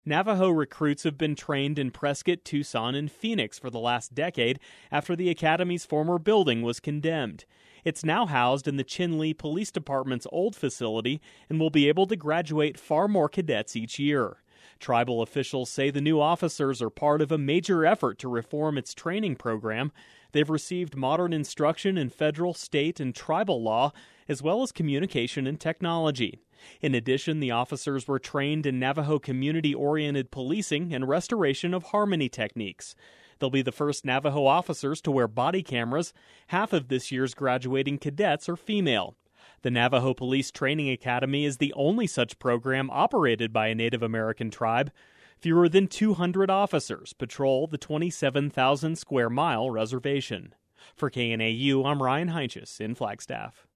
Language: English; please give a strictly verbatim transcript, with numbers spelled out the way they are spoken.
Navajo recruits have been trained in Prescott, Tucson, and Phoenix for the last decade after the academy's former building was condemned. It's now housed in the Chinle Police Department's old facility and will be able to graduate far more cadets each year. Tribal officials say the new officers are part of a major effort to reform its training program. They've received modern instruction in federal, state, and tribal law, as well as communication and technology. In addition, the officers were trained in Navajo community-oriented policing and restoration of harmony techniques. They'll be the first Navajo officers to wear body cameras. Half of this year's graduating cadets are female. The Navajo Police Training Academy is the only such program operated by a Native American tribe. Fewer than two hundred officers patrol the twenty-seven thousand square mile reservation. For K N A U, I'm Ryan Heinches in Flagstaff.